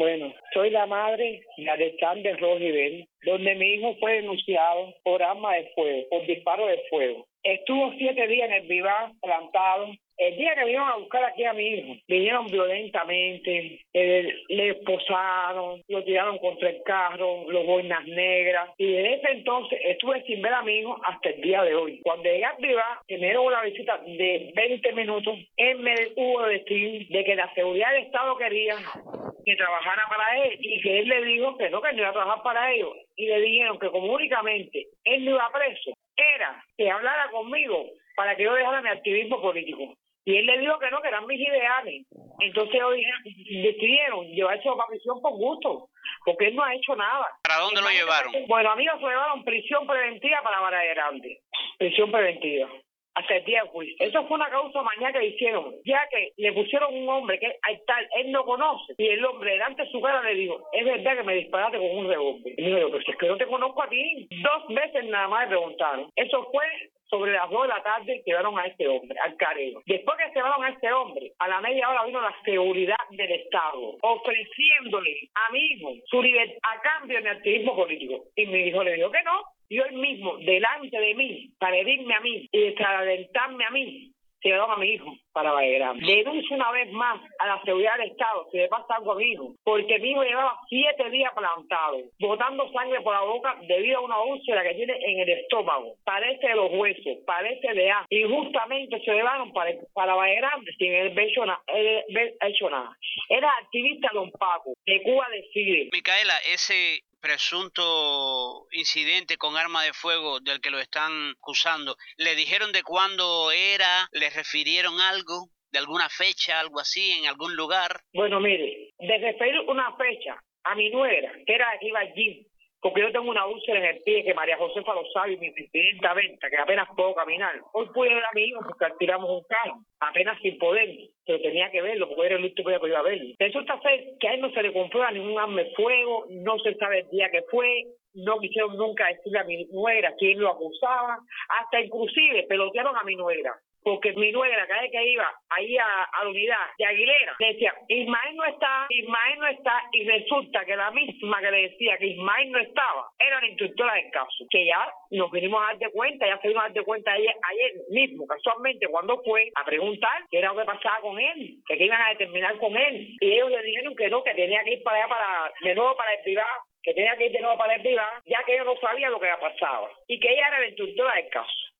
Bueno, soy la madre de Alexander Rojibel, donde mi hijo fue denunciado por arma de fuego, por disparo de fuego. Estuvo 7 días en el Vivar plantado. El día que vinieron a buscar aquí a mi hijo, vinieron violentamente, le esposaron, lo tiraron contra el carro, los boinas negras, y desde ese entonces estuve sin ver a mi hijo hasta el día de hoy. Cuando llegué al Vivar, que me dio una visita de 20 minutos, él me hubo de decir de que la seguridad del Estado quería que trabajara para él, y que él le dijo que no iba a trabajar para ellos, y le dijeron que como únicamente él no iba preso, era que hablara conmigo para que yo dejara mi activismo político. Y él le dijo que no, que eran mis ideales. Entonces decidieron llevarse a prisión por gusto, porque él no ha hecho nada. ¿Para dónde lo llevaron? Bueno, amigos, lo llevaron prisión preventiva para Varela Grande. Prisión preventiva. Hasta el día de juicio. Eso fue una causa mañana que hicieron, ya que le pusieron un hombre que al tal él no conoce, y el hombre delante de su cara le dijo: es verdad que me disparaste con un revólver. Y dijo: pero si es que no te conozco a ti. 2 veces nada más le preguntaron. Eso fue sobre las 2 de la tarde. Llevaron a este hombre, al carero. Después que llevaron a este hombre, a la media hora vino la seguridad del Estado, ofreciéndole a mi hijo su libertad a cambio de mi activismo político. Y mi hijo le dijo que no. Yo él mismo, delante de mí, para herirme a mí y desalentarme a mí, llevaron a mi hijo para Varela Grande. Denuncio una vez más a la seguridad del Estado si le pasa algo a mi hijo, porque mi hijo llevaba 7 días plantado, botando sangre por la boca debido a una úlcera que tiene en el estómago. Parece de los huesos, parece de asma. Y justamente se llevaron para Varela Grande sin él haber hecho nada. Era activista don Paco, de Cuba Decide. Micaela, ese presunto incidente con arma de fuego del que lo están acusando, ¿le dijeron de cuándo era? ¿Le refirieron algo? ¿De alguna fecha, algo así, en algún lugar? Bueno, mire, de referir una fecha a mi nuera, que era de que iba allí, porque yo tengo una úlcera en el pie que María Josefa lo sabe, y mi presidenta Venta, que apenas puedo caminar. Hoy pude ver a mi hijo porque alquilamos un carro, apenas sin poder, pero tenía que verlo porque era el último día que iba a verlo. Resulta ser que a él no se le comprueba ningún arma de fuego, no se sabe el día que fue, no quisieron nunca decirle a mi nuera quién lo acusaba, hasta inclusive pelotearon a mi nuera. Porque mi nuera, cada vez que iba ahí a la unidad de Aguilera, decía: Ismael no está, y resulta que la misma que le decía que Ismael no estaba, era la instructora del caso, que ya nos vinimos a dar de cuenta, ya se vino a dar de cuenta ayer mismo, casualmente, cuando fue a preguntar qué era lo que pasaba con él, que iban a determinar con él, y ellos le dijeron que no, que tenía que ir para allá, de nuevo para el Vivar, que tenía que ir de nuevo para el Vivar, ya que ellos no sabían lo que había pasado, y que ella era la instructora del caso.